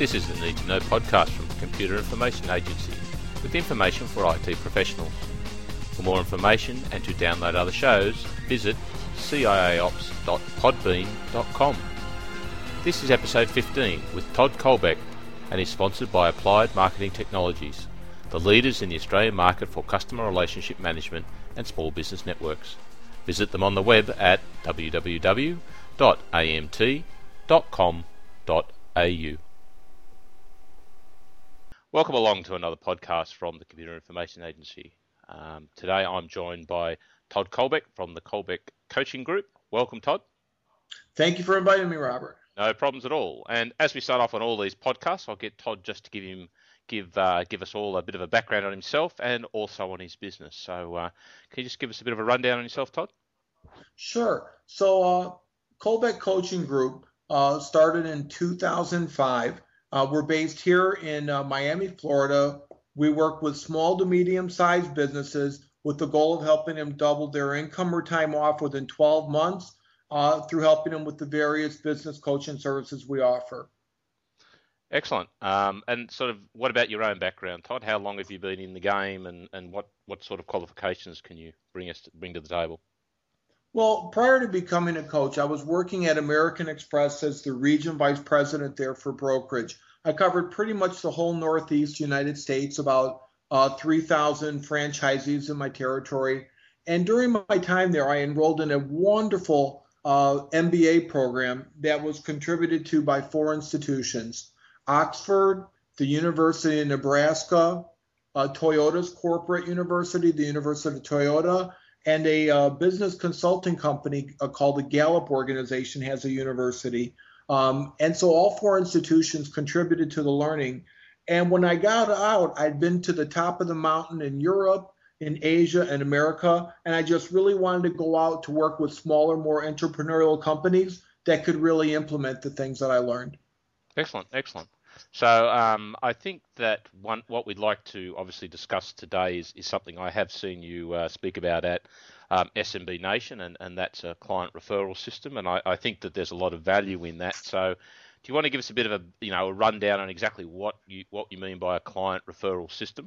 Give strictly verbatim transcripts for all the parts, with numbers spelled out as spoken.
This is the Need to Know podcast from Computer Information Agency, with information for I T professionals. For more information and to download other shows, visit c i a ops dot podbean dot com. This is episode fifteen with Todd Colbeck and is sponsored by Applied Marketing Technologies, the leaders in the Australian market for customer relationship management and small business networks. Visit them on the web at w w w dot a m t dot com dot a u. Welcome along to another podcast from the Computer Information Agency. Um, today I'm joined by Todd Colbeck from the Colbeck Coaching Group. Welcome, Todd. Thank you for inviting me, Robert. No problems at all. And as we start off on all these podcasts, I'll get Todd just to give him give uh, give us all a bit of a background on himself and also on his business. So uh, can you just give us a bit of a rundown on yourself, Todd? Sure. So uh, Colbeck Coaching Group uh, started in two thousand five. Uh, we're based here in uh, Miami, Florida. We work with small to medium-sized businesses with the goal of helping them double their income or time off within twelve months uh, through helping them with the various business coaching services we offer. Excellent. Um, and sort of, what about your own background, Todd? How long have you been in the game, and, and what, what sort of qualifications can you bring us to, bring to the table? Well, prior to becoming a coach, I was working at American Express as the region vice president there for brokerage. I covered pretty much the whole Northeast United States, about uh, three thousand franchisees in my territory. And during my time there, I enrolled in a wonderful uh, M B A program that was contributed to by four institutions: Oxford, the University of Nebraska, uh, Toyota's corporate university, the University of Toyota, and a uh, business consulting company uh, called the Gallup Organization has a university. Um, and so all four institutions contributed to the learning. And when I got out, I'd been to the top of the mountain in Europe, in Asia, and America. And I just really wanted to go out to work with smaller, more entrepreneurial companies that could really implement the things that I learned. Excellent, excellent. So um, I think that one, what we'd like to obviously discuss today is, is something I have seen you uh, speak about at um, S M B Nation, and, and that's a client referral system. And I, I think that there's a lot of value in that. So do you want to give us a bit of a you know a rundown on exactly what you what you mean by a client referral system?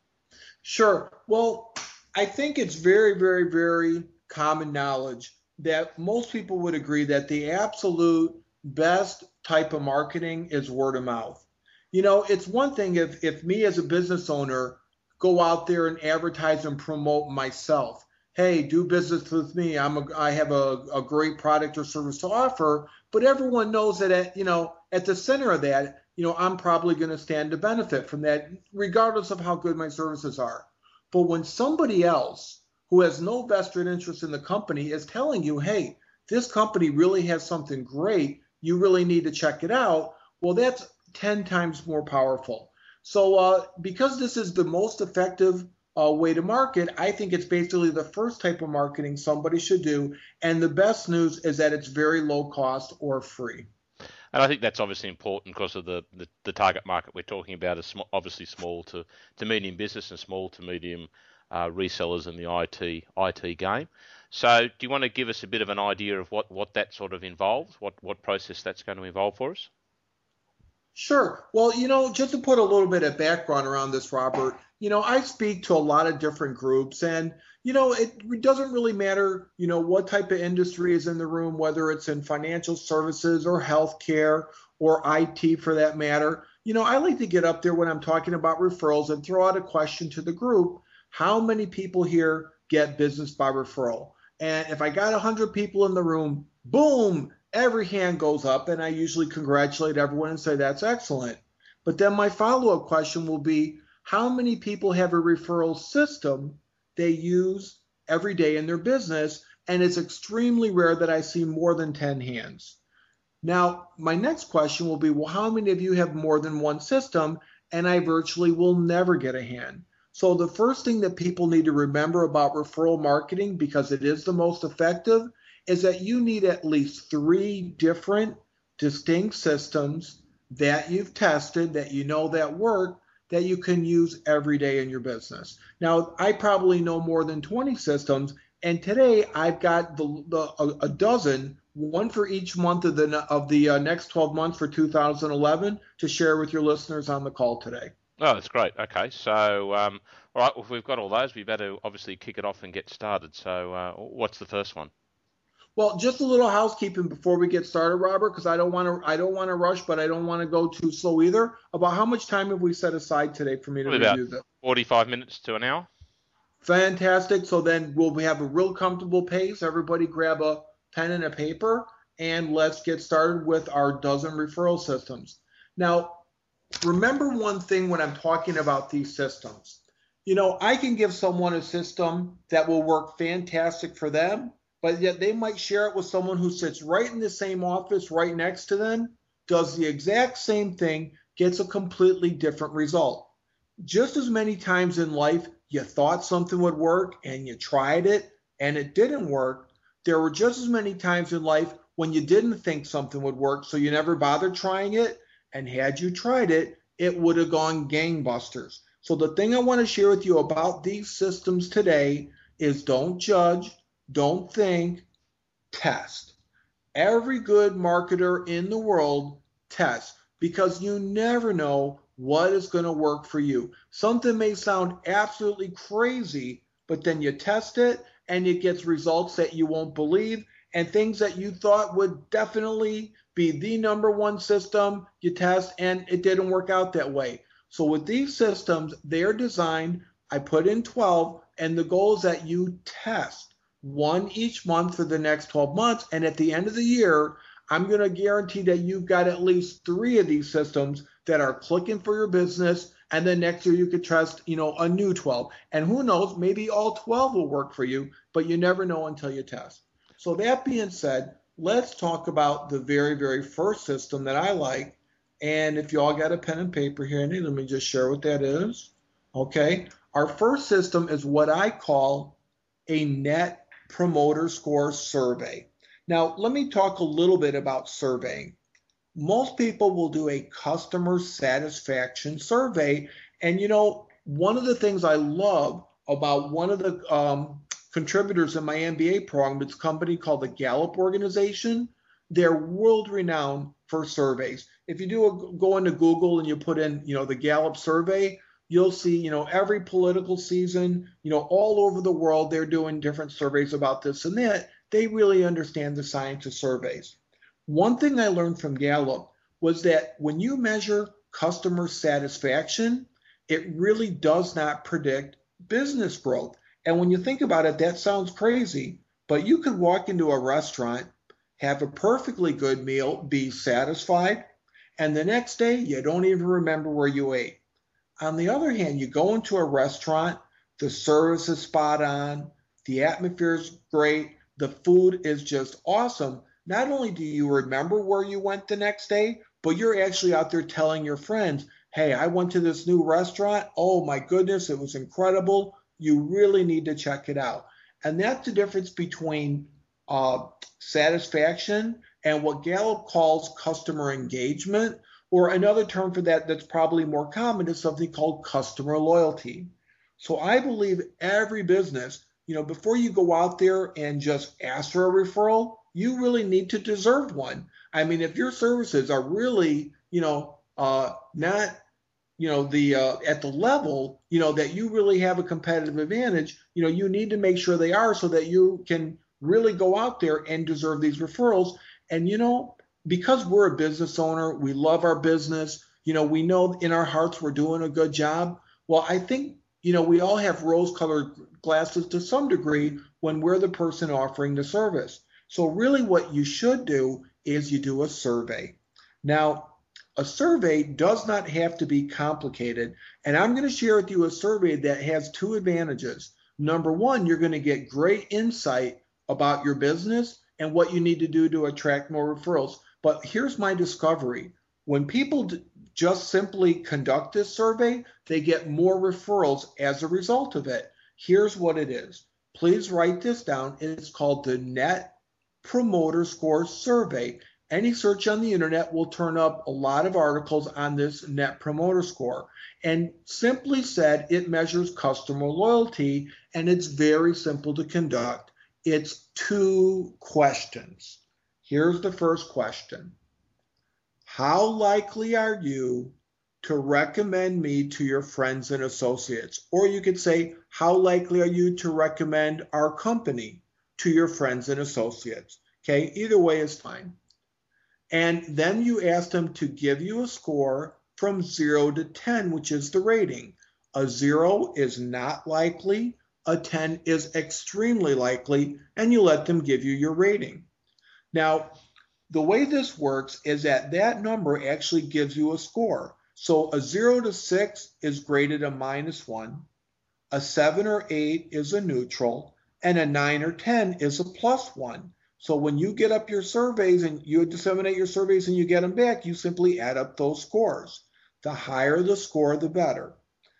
Sure. Well, I think it's very, very, very common knowledge that most people would agree that the absolute best type of marketing is word of mouth. You know, it's one thing if, if me as a business owner go out there and advertise and promote myself. Hey, do business with me. I'm a, I have a, a great product or service to offer, but everyone knows that at, you know, at the center of that, you know, I'm probably going to stand to benefit from that regardless of how good my services are. But when somebody else who has no vested interest in the company is telling you, hey, this company really has something great, you really need to check it out, well, that's ten times more powerful. So uh, because this is the most effective uh, way to market, I think it's basically the first type of marketing somebody should do. And the best news is that it's very low cost or free. And I think that's obviously important because of the, the, the target market we're talking about is sm- obviously small to, to medium business and small to medium uh, resellers in the I T I T game. So do you want to give us a bit of an idea of what, what that sort of involves, what, what process that's going to involve for us? Sure. Well, you know, just to put a little bit of background around this, Robert, you know, I speak to a lot of different groups, and, you know, it doesn't really matter, you know, what type of industry is in the room, whether it's in financial services or healthcare or I T for that matter. You know, I like to get up there when I'm talking about referrals and throw out a question to the group: how many people here get business by referral? And if I got one hundred people in the room, boom, every hand goes up, and I usually congratulate everyone and say, that's excellent. But then my follow-up question will be, how many people have a referral system they use every day in their business? And it's extremely rare that I see more than ten hands. Now, my next question will be, well, how many of you have more than one system? And I virtually will never get a hand. So the first thing that people need to remember about referral marketing, because it is the most effective, is that you need at least three different distinct systems that you've tested, that you know that work, that you can use every day in your business. Now, I probably know more than twenty systems, and today I've got the, the, a, a dozen one for each month of the of the uh, next twelve months for two thousand eleven to share with your listeners on the call today. Oh, that's great. Okay, so um, all right, well, if we've got all those, we better obviously kick it off and get started. So uh, what's the first one? Well, just a little housekeeping before we get started, Robert, because I don't want to I don't want to rush, but I don't want to go too slow either. About how much time have we set aside today for me to Probably review about this? forty-five minutes to an hour. Fantastic. So then we'll have a real comfortable pace. Everybody grab a pen and a paper, and let's get started with our dozen referral systems. Now, remember one thing when I'm talking about these systems. You know, I can give someone a system that will work fantastic for them, but yet they might share it with someone who sits right in the same office right next to them, does the exact same thing, gets a completely different result. Just as many times in life you thought something would work and you tried it and it didn't work, there were just as many times in life when you didn't think something would work, so you never bothered trying it, and had you tried it, it would have gone gangbusters. So the thing I want to share with you about these systems today is don't judge, don't think, test. Every good marketer in the world tests, because you never know what is going to work for you. Something may sound absolutely crazy, but then you test it and it gets results that you won't believe, and things that you thought would definitely be the number one system you test, and it didn't work out that way. So with these systems, they're designed, I put in twelve, and the goal is that you test one each month for the next twelve months, and at the end of the year, I'm going to guarantee that you've got at least three of these systems that are clicking for your business, and then next year you could test, you know, a new twelve. And who knows, maybe all twelve will work for you, but you never know until you test. So that being said, let's talk about the very, very first system that I like. And if you all got a pen and paper here, let me just share what that is. Okay. Our first system is what I call a Net Promoter Score survey. Now, let me talk a little bit about surveying. Most people will do a customer satisfaction survey. And, you know, one of the things I love about one of the um, contributors in my M B A program, it's a company called the Gallup Organization. They're world renowned for surveys. If you do a, go into Google and you put in, you know, the Gallup survey, you'll see, you know, every political season, you know, all over the world, they're doing different surveys about this and that. They really understand the science of surveys. One thing I learned from Gallup was that when you measure customer satisfaction, it really does not predict business growth. And when you think about it, that sounds crazy, but you could walk into a restaurant, have a perfectly good meal, be satisfied, and the next day you don't even remember where you ate. On the other hand, you go into a restaurant, the service is spot on, the atmosphere is great, the food is just awesome. Not only do you remember where you went the next day, but you're actually out there telling your friends, hey, I went to this new restaurant. Oh my goodness, it was incredible. You really need to check it out. And that's the difference between uh, satisfaction and what Gallup calls customer engagement, or another term for that that's probably more common is something called customer loyalty. So I believe every business, you know, before you go out there and just ask for a referral, you really need to deserve one. I mean, if your services are really, you know, uh, not you know, the uh, at the level, you know, that you really have a competitive advantage, you know, you need to make sure they are so that you can really go out there and deserve these referrals. And, you know, because we're a business owner, we love our business, you know, we know in our hearts we're doing a good job. Well, I think, you know, we all have rose-colored glasses to some degree when we're the person offering the service. So really what you should do is you do a survey. Now, a survey does not have to be complicated, and I'm going to share with you a survey that has two advantages. Number one, you're going to get great insight about your business and what you need to do to attract more referrals. But here's my discovery. When people d- just simply conduct this survey, they get more referrals as a result of it. Here's what it is. Please write this down. It's called the Net Promoter Score Survey. Any search on the internet will turn up a lot of articles on this Net Promoter Score. And simply said, it measures customer loyalty, and it's very simple to conduct. It's two questions. Here's the first question. How likely are you to recommend me to your friends and associates? Or you could say, how likely are you to recommend our company to your friends and associates? Okay, either way is fine. And then you ask them to give you a score from zero to ten, which is the rating. A zero is not likely, a ten is extremely likely, and you let them give you your rating. Now, the way this works is that that number actually gives you a score. So a zero to six is graded a minus one, a seven or eight is a neutral, and a nine or ten is a plus one. So when you get up your surveys and you disseminate your surveys and you get them back, you simply add up those scores. The higher the score, the better.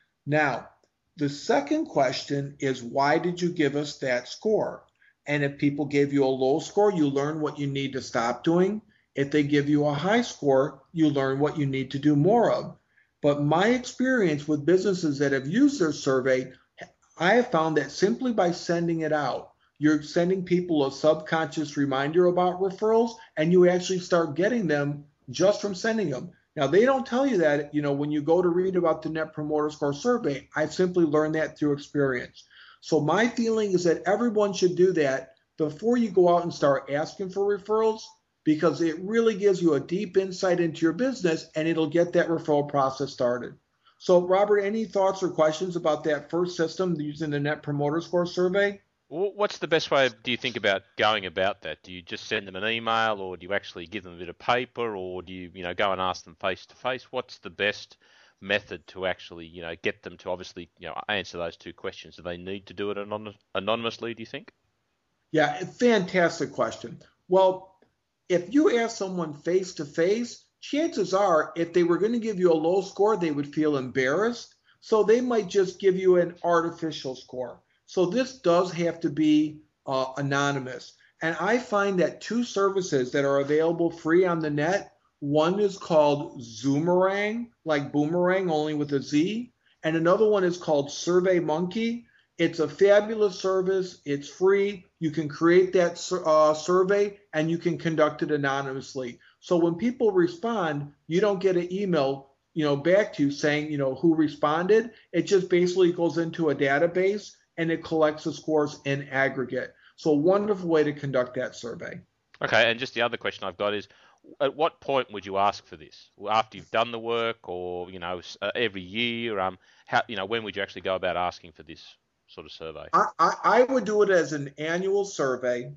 Now, the second question is, why did you give us that score? And if people gave you a low score, you learn what you need to stop doing. If they give you a high score, you learn what you need to do more of. But my experience with businesses that have used their survey, I have found that simply by sending it out, you're sending people a subconscious reminder about referrals, and you actually start getting them just from sending them. Now, they don't tell you that, you know, when you go to read about the Net Promoter Score survey. I simply learned that through experience. So my feeling is that everyone should do that before you go out and start asking for referrals, because it really gives you a deep insight into your business and it'll get that referral process started. So, Robert, any thoughts or questions about that first system using the Net Promoter Score survey? What's the best way, do you think, about going about that? Do you just send them an email, or do you actually give them a bit of paper, or do you, you know, go and ask them face to face? What's the best method to actually, you know, get them to obviously, you know, answer those two questions? Do they need to do it anon- anonymously, do you think? Yeah, fantastic question. Well, if you ask someone face to face, chances are if they were going to give you a low score, they would feel embarrassed. So they might just give you an artificial score. So this does have to be uh, anonymous. And I find that two services that are available free on the net, one is called Zoomerang, like boomerang, only with a Z. And another one is called SurveyMonkey. It's a fabulous service. It's free. You can create that uh, survey and you can conduct it anonymously. So when people respond, you don't get an email, you know, back to you saying, you know, who responded. It just basically goes into a database and it collects the scores in aggregate. So a wonderful way to conduct that survey. Okay, and just the other question I've got is, at what point would you ask for this? After you've done the work, or, you know, uh, every year? Um, how, you know, when would you actually go about asking for this sort of survey? I, I, I would do it as an annual survey,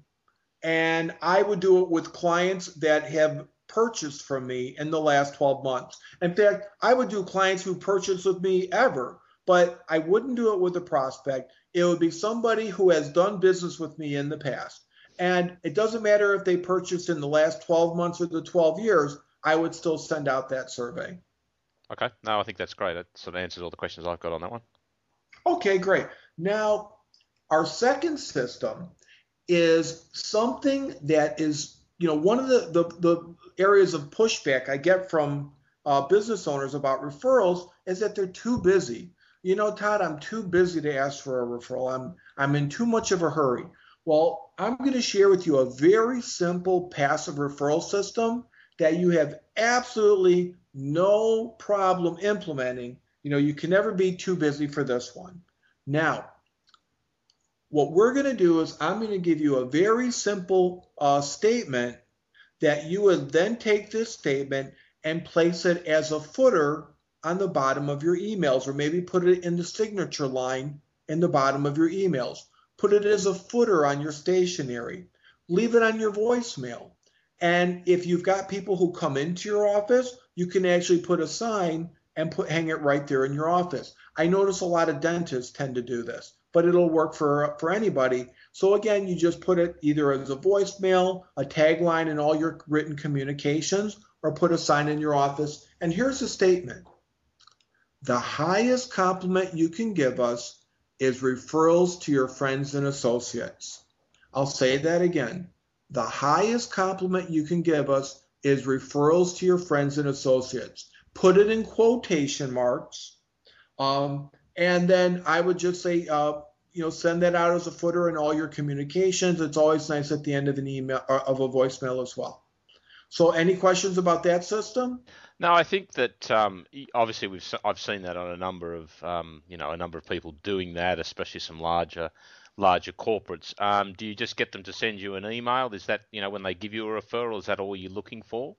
and I would do it with clients that have purchased from me in the last twelve months. In fact, I would do clients who purchased with me ever, but I wouldn't do it with a prospect. It would be somebody who has done business with me in the past. And it doesn't matter if they purchased in the last twelve months or the twelve years, I would still send out that survey. Okay. No, I think that's great. That sort of answers all the questions I've got on that one. Okay, great. Now, our second system is something that is, you know, one of the, the, the areas of pushback I get from uh, business owners about referrals is that they're too busy. You know, Todd, I'm too busy to ask for a referral. I'm I'm in too much of a hurry. Well, I'm going to share with you a very simple passive referral system that you have absolutely no problem implementing. You know, you can never be too busy for this one. Now, what we're going to do is I'm going to give you a very simple uh, statement that you would then take this statement and place it as a footer on the bottom of your emails, or maybe put it in the signature line in the bottom of your emails. Put it as a footer on your stationery. Leave it on your voicemail. And if you've got people who come into your office, you can actually put a sign and put hang it right there in your office. I notice a lot of dentists tend to do this, but it'll work for, for anybody. So again, you just put it either as a voicemail, a tagline in all your written communications, or put a sign in your office. And here's the statement. The highest compliment you can give us is referrals to your friends and associates. I'll say that again. The highest compliment you can give us is referrals to your friends and associates. Put it in quotation marks. Um, and then I would just say, uh, you know, send that out as a footer in all your communications. It's always nice at the end of an email or of a voicemail as well. So any questions about that system? No, I think that um, y- obviously we've se- I've seen that on a number of um, you know a number of people doing that, especially some larger larger corporates. Um, do you just get them to send you an email? Is that you know when they give you a referral? Is that all you're looking for?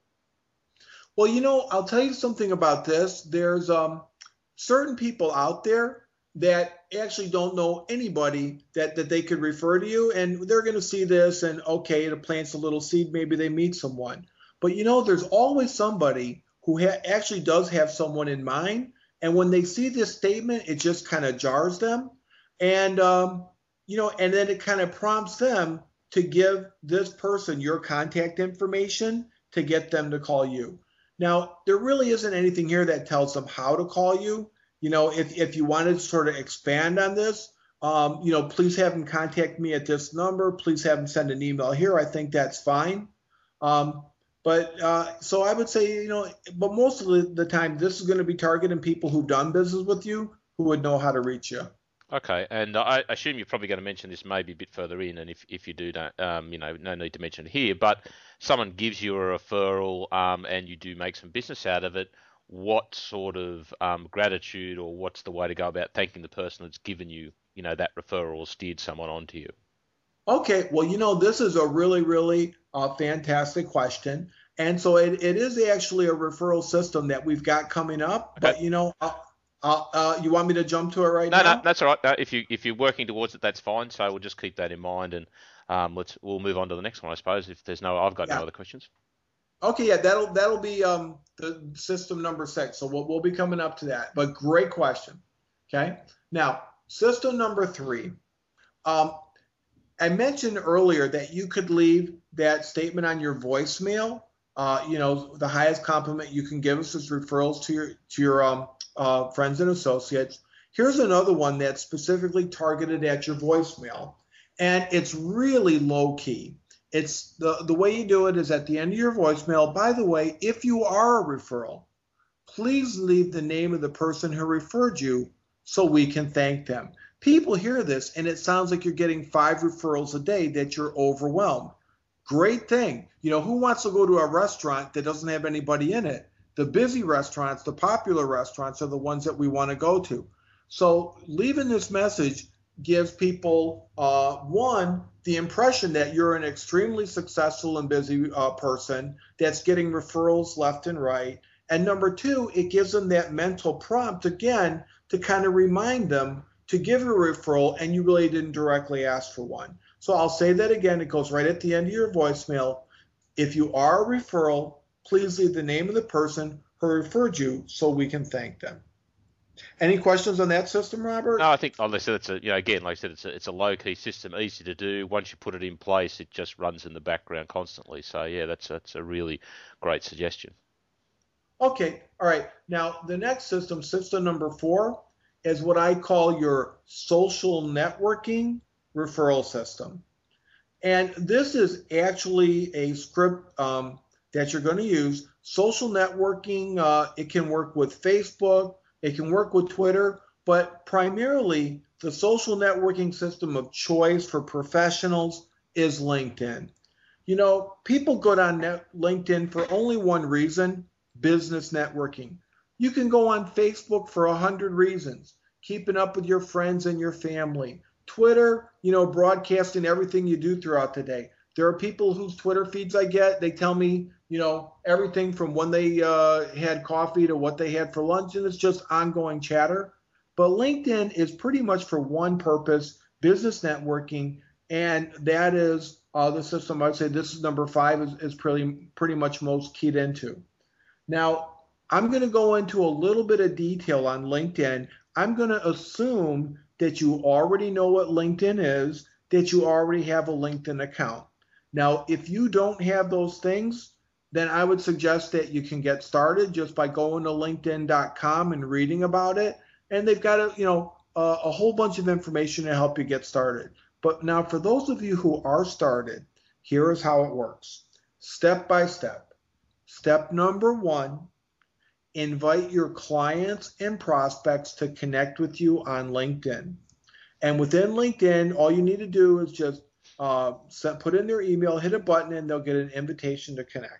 Well, you know, I'll tell you something about this. There's um, certain people out there that actually don't know anybody that, that they could refer to you, and they're going to see this and okay, it plants a little seed. Maybe they meet someone. But you know, there's always somebody who ha- actually does have someone in mind, and when they see this statement, it just kind of jars them, and um, you know, and then it kind of prompts them to give this person your contact information to get them to call you. Now, there really isn't anything here that tells them how to call you. You know, if, if you wanted to sort of expand on this, um, you know, please have them contact me at this number. Please have them send an email here. I think that's fine. Um, but uh, so I would say, you know, but most of the, the time, this is going to be targeting people who've done business with you who would know how to reach you. Okay, and I assume you're probably going to mention this maybe a bit further in, and if, if you do, don't, um, you know, no need to mention it here, but someone gives you a referral um, and you do make some business out of it, what sort of um, gratitude or what's the way to go about thanking the person that's given you, you know, that referral or steered someone onto you? Okay, well, you know, this is a really, really uh, fantastic question. And so it, it is actually a referral system that we've got coming up. Okay. But, you know, uh, uh, uh, you want me to jump to it right No, no, now? that's all right. Uh, if you if you're working towards it, that's fine. So we'll just keep that in mind, and um, let's we'll move on to the next one, I suppose. If there's no, I've got no Yeah. other questions. Okay, yeah, that'll that'll be um, the system number six. So we'll, we'll be coming up to that. But great question. Okay. Now, system number three. Um, I mentioned earlier that you could leave that statement on your voicemail. Uh, you know, the highest compliment you can give us is referrals to your to your um, uh, friends and associates. Here's another one that's specifically targeted at your voicemail, and it's really low key. It's the the way you do it is at the end of your voicemail. By the way, if you are a referral, please leave the name of the person who referred you so we can thank them. People hear this and it sounds like you're getting five referrals a day, that you're overwhelmed. Great thing. You know, who wants to go to a restaurant that doesn't have anybody in it? The busy restaurants, the popular restaurants are the ones that we want to go to. So leaving this message gives people, uh, one, the impression that you're an extremely successful and busy uh, person that's getting referrals left and right. And number two, it gives them that mental prompt again to kind of remind them to give a referral and you really didn't directly ask for one. So I'll say that again. It goes right at the end of your voicemail. If you are a referral, please leave the name of the person who referred you so we can thank them. Any questions on that system, Robert? No, I think, like I said, it's a, you know, again, like I said, it's a, it's a low key system, easy to do. Once you put it in place, it just runs in the background constantly. So yeah, that's that's a really great suggestion. Okay, all right. Now, the next system, system number four, is what I call your social networking referral system. And this is actually a script um, that you're going to use. Social networking, uh, it can work with Facebook, it can work with Twitter, but primarily the social networking system of choice for professionals is LinkedIn. You know, people go on net- LinkedIn for only one reason: business networking. You can go on Facebook for a hundred reasons: keeping up with your friends and your family. Twitter, you know, broadcasting everything you do throughout the day. There are people whose Twitter feeds I get, they tell me, you know, everything from when they uh, had coffee to what they had for lunch, and it's just ongoing chatter. But LinkedIn is pretty much for one purpose: business networking, and that is uh, the system. I'd say this is number five is, is pretty pretty much most keyed into. Now, I'm going to go into a little bit of detail on LinkedIn. I'm going to assume that you already know what LinkedIn is, that you already have a LinkedIn account. Now, if you don't have those things, then I would suggest that you can get started just by going to linkedin dot com and reading about it. And they've got a, you know, a, a whole bunch of information to help you get started. But now, for those of you who are started, here is how it works. Step by step. Step number one, invite your clients and prospects to connect with you on LinkedIn. And within LinkedIn, all you need to do is just uh, set, put in their email, hit a button, and they'll get an invitation to connect.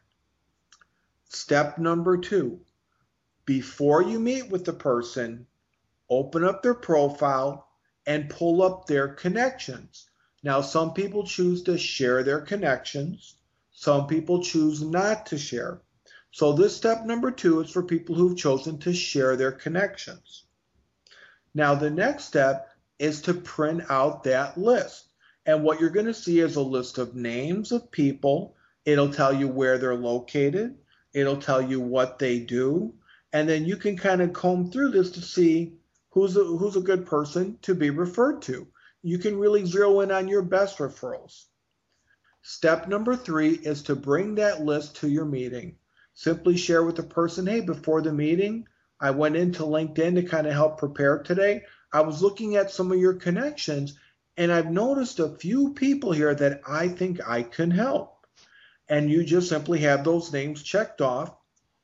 Step number two, before you meet with the person, open up their profile and pull up their connections. Now, some people choose to share their connections. Some people choose not to share. So this step number two is for people who've chosen to share their connections. Now, the next step is to print out that list. And what you're going to see is a list of names of people. It'll tell you where they're located. It'll tell you what they do. And then you can kind of comb through this to see who's a, who's a good person to be referred to. You can really zero in on your best referrals. Step number three is to bring that list to your meeting. Simply share with the person, hey, before the meeting, I went into LinkedIn to kind of help prepare today. I was looking at some of your connections, and I've noticed a few people here that I think I can help. And you just simply have those names checked off,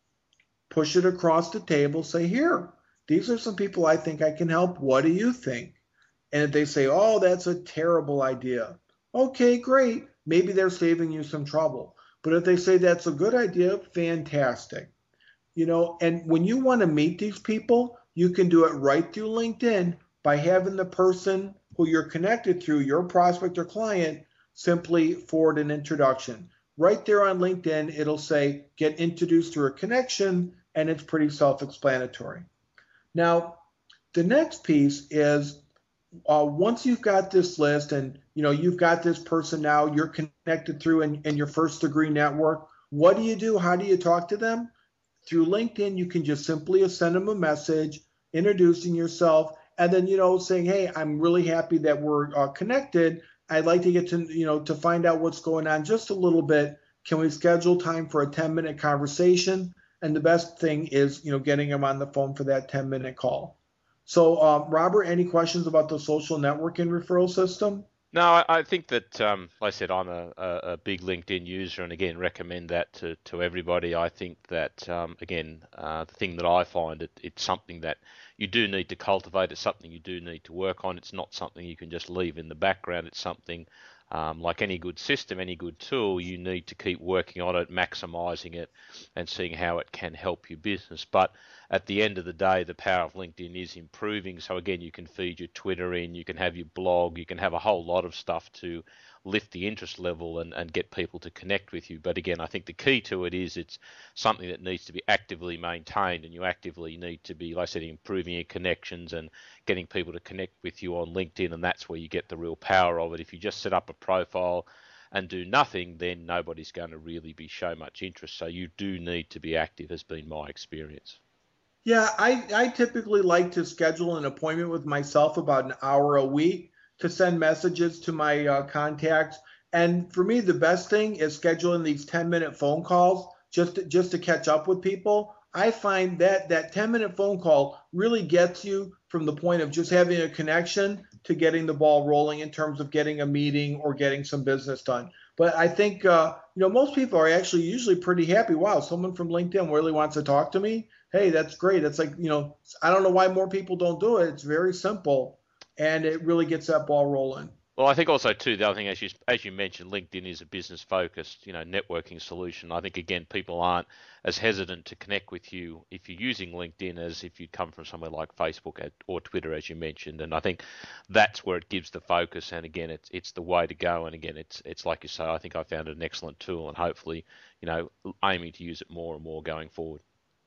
push it across the table, say, here, these are some people I think I can help. What do you think? And if they say, oh, that's a terrible idea. Okay, great. Maybe they're saving you some trouble. But if they say that's a good idea, fantastic. You know, and when you want to meet these people, you can do it right through LinkedIn by having the person who you're connected through, your prospect or client, simply forward an introduction. Right there on LinkedIn, it'll say, get introduced through a connection, and it's pretty self-explanatory. Now, the next piece is, uh, once you've got this list and, you know, you've got this person now, you're connected through in, in your first degree network, what do you do? How do you talk to them? Through LinkedIn, you can just simply send them a message, introducing yourself, and then, you know, saying, hey, I'm really happy that we're uh, connected. I'd like to get to, you know, to find out what's going on just a little bit. Can we schedule time for a ten minute conversation? And the best thing is, you know, getting them on the phone for that ten minute call. So, um, Robert, any questions about the social networking referral system? No, I, I think that, um, like I said, I'm a, a, a big LinkedIn user, and again, recommend that to, to everybody. I think that, um, again, uh, the thing that I find, it, it's something that you do need to cultivate. It's something you do need to work on. It's not something you can just leave in the background. It's something, um, like any good system, any good tool, you need to keep working on it, maximizing it, and seeing how it can help your business. But at the end of the day, the power of LinkedIn is improving. So again, you can feed your Twitter in, you can have your blog, you can have a whole lot of stuff to lift the interest level and, and get people to connect with you. But again, I think the key to it is it's something that needs to be actively maintained, and you actively need to be, like I said, improving your connections and getting people to connect with you on LinkedIn, and that's where you get the real power of it. If you just set up a profile and do nothing, then nobody's going to really be show much interest. So you do need to be active, has been my experience. Yeah, I, I typically like to schedule an appointment with myself about an hour a week to send messages to my uh, contacts. And for me, the best thing is scheduling these ten minute phone calls just to, just to catch up with people. I find that that ten minute phone call really gets you from the point of just having a connection to getting the ball rolling in terms of getting a meeting or getting some business done. But I think, uh, you know, most people are actually usually pretty happy. Wow, someone from LinkedIn really wants to talk to me. Hey, that's great. It's like, you know, I don't know why more people don't do it. It's very simple, and it really gets that ball rolling. Well, I think also too, the other thing, as you as you mentioned, LinkedIn is a business focused, you know, networking solution. I think again, people aren't as hesitant to connect with you if you're using LinkedIn as if you come from somewhere like Facebook or Twitter, as you mentioned. And I think that's where it gives the focus. And again, it's it's the way to go. And again, it's it's like you say, I think I found it an excellent tool, and hopefully, you know, aiming to use it more and more going forward.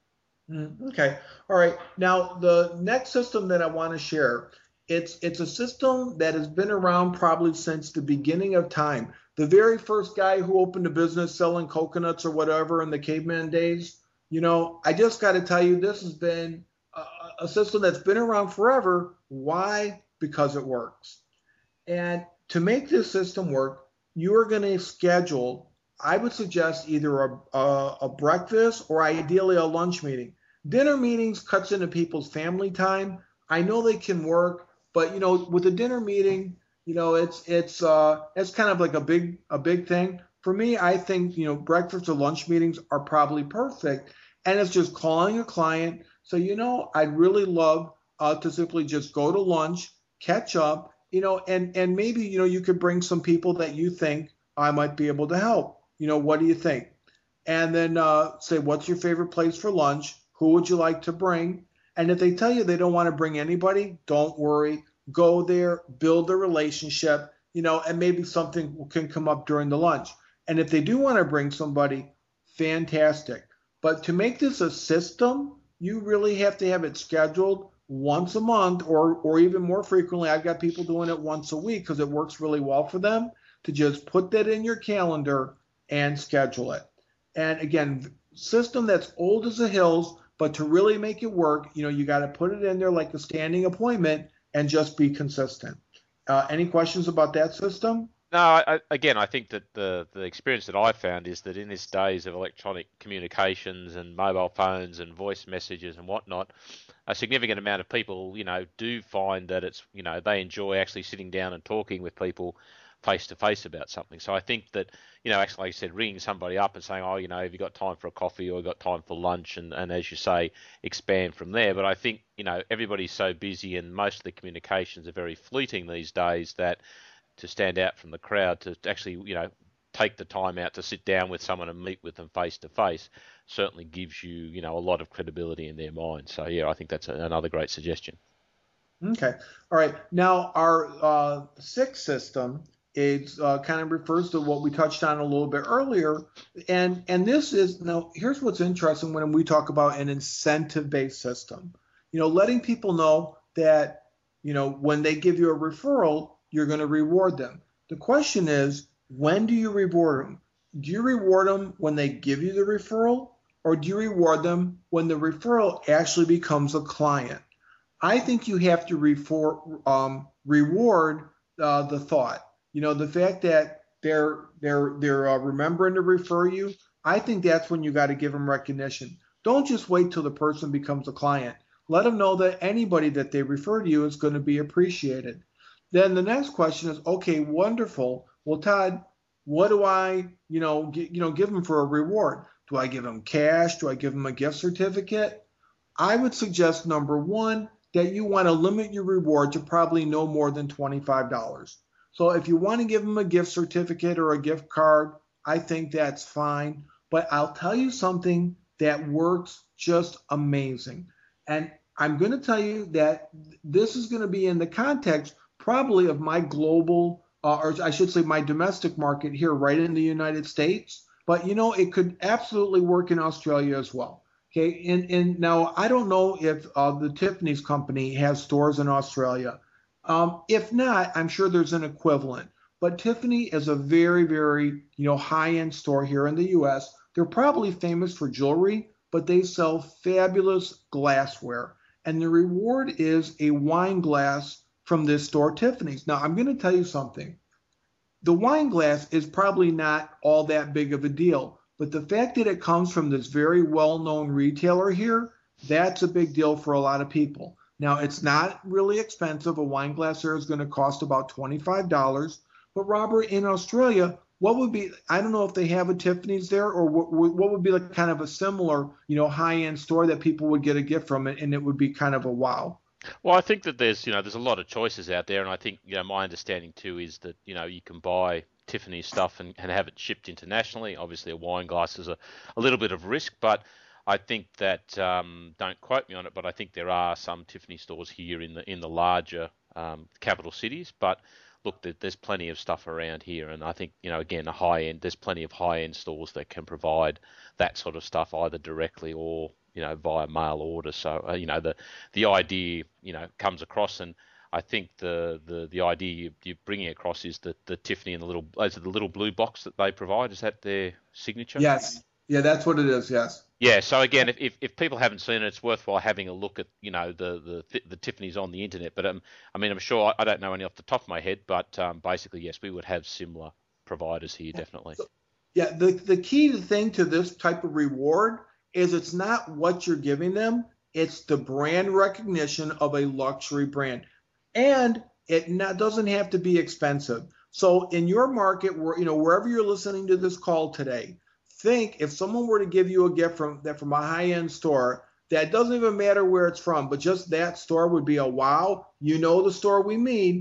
Okay. All right. Now, the next system that I want to share, it's it's a system that has been around probably since the beginning of time. The very first guy who opened a business selling coconuts or whatever in the caveman days, you know, I just got to tell you, this has been a, a system that's been around forever. Why? Because it works. And to make this system work, you are going to schedule, I would suggest either a, a, a breakfast or ideally a lunch meeting. Dinner meetings cuts into people's family time. I know they can work, but you know, with a dinner meeting, you know, it's it's uh, it's kind of like a big a big thing. For me, I think, you know, breakfast or lunch meetings are probably perfect, and it's just calling a client. So, you know, I'd really love uh, to simply just go to lunch, catch up, you know, and and maybe, you know, you could bring some people that you think I might be able to help. You know, what do you think? And then uh, say, what's your favorite place for lunch? Who would you like to bring? And if they tell you they don't want to bring anybody, don't worry. Go there, build a relationship, you know, and maybe something can come up during the lunch. And if they do want to bring somebody, fantastic. But to make this a system, you really have to have it scheduled once a month or or even more frequently. I've got people doing it once a week because it works really well for them to just put that in your calendar and schedule it. And again, system that's old as the hills, but to really make it work, you know, you got to put it in there like a standing appointment and just be consistent. Uh, any questions about that system? No, I, again, I think that the, the experience that I found is that in this days of electronic communications and mobile phones and voice messages and whatnot, a significant amount of people, you know, do find that it's, you know, they enjoy actually sitting down and talking with people face to face about something. So I think that, you know, actually, like I said, ringing somebody up and saying, oh, you know, have you got time for a coffee or you got time for lunch? And, and as you say, expand from there. But I think, you know, everybody's so busy and most of the communications are very fleeting these days that to stand out from the crowd, to actually, you know, take the time out to sit down with someone and meet with them face to face certainly gives you, you know, a lot of credibility in their mind. So, yeah, I think that's a, another great suggestion. Okay. All right. Now, our uh, sixth system is uh, kind of refers to what we touched on a little bit earlier. And, and this is, now, here's what's interesting when we talk about an incentive-based system. You know, letting people know that, you know, when they give you a referral, you're going to reward them. The question is, when do you reward them? Do you reward them when they give you the referral, or do you reward them when the referral actually becomes a client? I think you have to refor- um, reward uh, the thought. You know, the fact that they're they're they're uh, remembering to refer you. I think that's when you got to give them recognition. Don't just wait till the person becomes a client. Let them know that anybody that they refer to you is going to be appreciated. Then the next question is, okay, wonderful. Well, Todd, what do I, you know, g- you know, give them for a reward? Do I give them cash? Do I give them a gift certificate? I would suggest, number one, that you want to limit your reward to probably no more than twenty-five dollars. So if you want to give them a gift certificate or a gift card, I think that's fine. But I'll tell you something that works just amazing. And I'm going to tell you that this is going to be in the context probably of my global, uh, or I should say my domestic market here right in the United States. But, you know, it could absolutely work in Australia as well. Okay, and, and now I don't know if uh, the Tiffany's company has stores in Australia. Um, if not, I'm sure there's an equivalent. But Tiffany is a very, very, you know, high-end store here in the U S. They're probably famous for jewelry, but they sell fabulous glassware. And the reward is a wine glass from this store, Tiffany's. Now, I'm going to tell you something. The wine glass is probably not all that big of a deal. But the fact that it comes from this very well-known retailer here, that's a big deal for a lot of people. Now, it's not really expensive. A wine glass there is going to cost about twenty-five dollars. But Robert, in Australia, what would be, I don't know if they have a Tiffany's there, or what, what would be like kind of a similar, you know, high-end store that people would get a gift from it, and it would be kind of a wow. Well, I think that there's, you know, there's a lot of choices out there, and I think, you know, my understanding too is that, you know, you can buy Tiffany stuff and, and have it shipped internationally. Obviously, a wine glass is a, a little bit of risk, but I think that, um, don't quote me on it, but I think there are some Tiffany stores here in the in the larger um, capital cities. But look, there, there's plenty of stuff around here, and I think, you know, again, a high end, there's plenty of high end stores that can provide that sort of stuff either directly or, you know, via mail order. So, uh, you know, the the idea, you know, comes across, and I think the, the, the idea you, you're bringing across is that the Tiffany and the little, is it the little blue box that they provide? Is that their signature? Yes. Yeah, that's what it is. Yes. Yeah. So again, if, if, if people haven't seen it, it's worthwhile having a look at, you know, the, the, the Tiffany's on the internet. But um, I mean, I'm sure, I don't know any off the top of my head, but um, basically, yes, we would have similar providers here, definitely. Yeah. The, the key thing to this type of reward is it's not what you're giving them. It's the brand recognition of a luxury brand. And it not, doesn't have to be expensive. So in your market, where, you know, wherever you're listening to this call today, think if someone were to give you a gift from that from a high-end store, that doesn't even matter where it's from, but just that store would be a wow. You know the store we mean.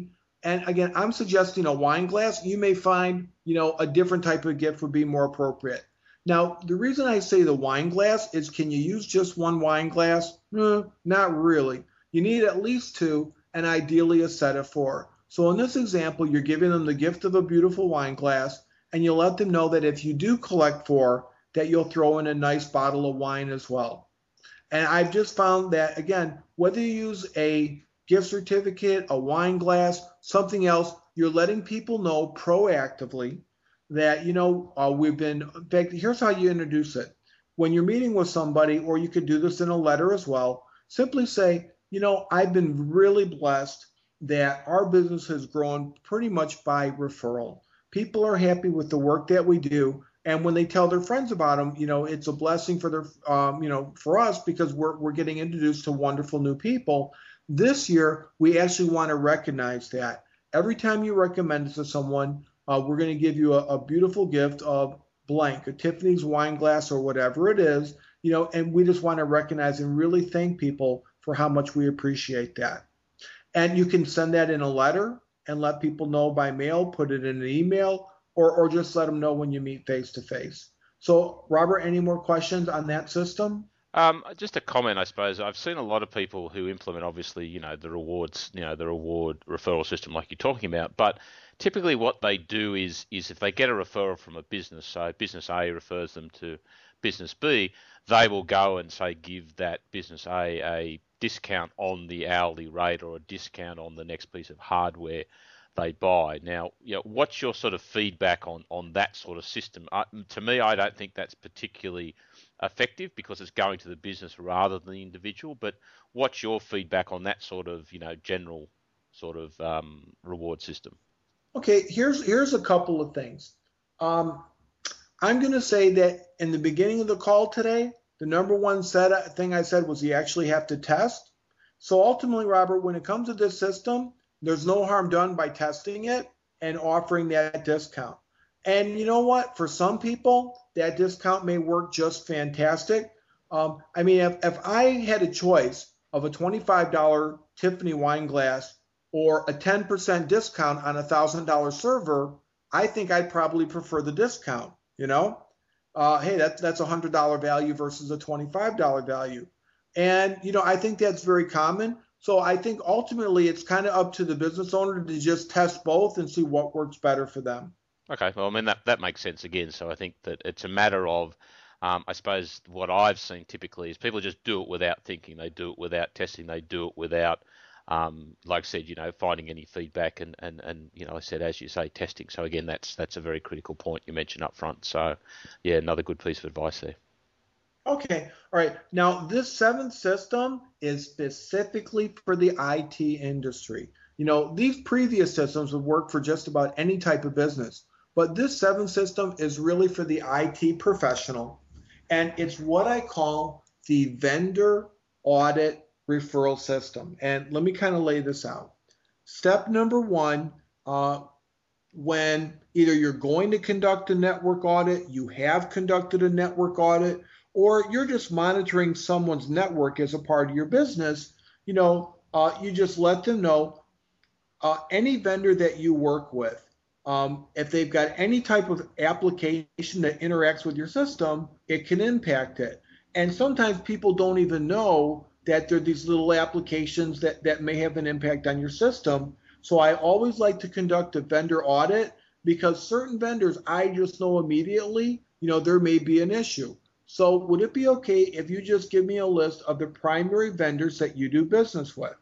And again, I'm suggesting a wine glass. You may find, you know, a different type of gift would be more appropriate. Now, the reason I say the wine glass is, can you use just one wine glass? Eh, not really. You need at least two, and ideally a set of four. So in this example, you're giving them the gift of a beautiful wine glass, and you let them know that if you do collect four, that you'll throw in a nice bottle of wine as well. And I've just found that, again, whether you use a gift certificate, a wine glass, something else, you're letting people know proactively that, you know, uh, we've been, in fact, here's how you introduce it. When you're meeting with somebody, or you could do this in a letter as well, simply say, you know, I've been really blessed that our business has grown pretty much by referral. People are happy with the work that we do. And when they tell their friends about them, you know, it's a blessing for their, um, you know, for us, because we're, we're getting introduced to wonderful new people. This year, we actually want to recognize that. Every time you recommend it to someone, uh, we're going to give you a, a beautiful gift of blank, a Tiffany's wine glass or whatever it is, you know, and we just want to recognize and really thank people for how much we appreciate that. And you can send that in a letter and let people know by mail, put it in an email, or, or just let them know when you meet face to face. So, Robert, any more questions on that system? Um, just a comment, I suppose. I've seen a lot of people who implement, obviously, you know, the rewards, you know, the reward referral system like you're talking about. But typically what they do is, is if they get a referral from a business, so business A refers them to business B, they will go and, say, give that business A a discount on the hourly rate or a discount on the next piece of hardware they buy. Now, you know, what's your sort of feedback on, on that sort of system? Uh, to me, I don't think that's particularly effective because it's going to the business rather than the individual. But what's your feedback on that sort of, you know, general sort of um, reward system? Okay, here's here's a couple of things. Um, I'm going to say that in the beginning of the call today, the number one set, thing I said was you actually have to test. So ultimately, Robert, when it comes to this system, there's no harm done by testing it and offering that discount. And you know what? For some people, that discount may work just fantastic. Um, I mean, if, if I had a choice of a twenty-five dollars Tiffany wine glass or a ten percent discount on a one thousand dollars server, I think I'd probably prefer the discount, you know? Uh, hey, that, that's a one hundred dollars value versus a twenty-five dollars value. And, you know, I think that's very common. So I think ultimately it's kind of up to the business owner to just test both and see what works better for them. Okay, well, I mean, that, that makes sense again. So I think that it's a matter of, um, I suppose what I've seen typically is people just do it without thinking. They do it without testing. They do it without, um, like I said, you know, finding any feedback and, and, and, you know, I said, as you say, testing. So again, that's that's a very critical point you mentioned up front. So, yeah, another good piece of advice there. Okay, all right. Now, this seventh system is specifically for the I T industry. You know, these previous systems would work for just about any type of business, but this seventh system is really for the I T professional, and it's what I call the vendor audit referral system. And let me kind of lay this out. Step number one, uh, when either you're going to conduct a network audit, you have conducted a network audit, or you're just monitoring someone's network as a part of your business, you know, uh, you just let them know uh, any vendor that you work with, um, if they've got any type of application that interacts with your system, it can impact it. And sometimes people don't even know that there are these little applications that, that may have an impact on your system. So I always like to conduct a vendor audit because certain vendors, I just know immediately, you know, there may be an issue. So would it be okay if you just give me a list of the primary vendors that you do business with?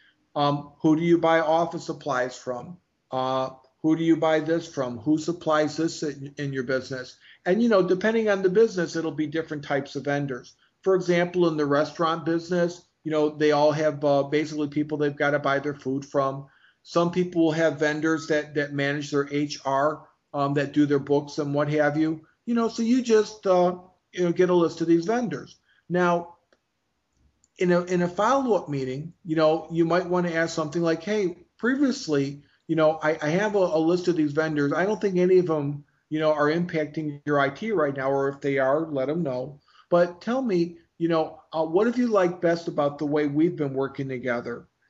Um, who do you buy office supplies from? Uh, who do you buy this from? Who supplies this in, in your business? And, you know, depending on the business, it'll be different types of vendors. For example, in the restaurant business, you know, they all have uh, basically people they've got to buy their food from. Some people will have vendors that, that manage their H R, um, that do their books and what have you. You know, so you just... Uh, you know, get a list of these vendors. Now, in a in a follow-up meeting, you know, you might want to ask something like, hey, previously, you know, I, I have a, a list of these vendors. I don't think any of them, you know, are impacting your I T right now, or if they are, let them know. But tell me, you know, uh, what have you liked best about the way we've been working together?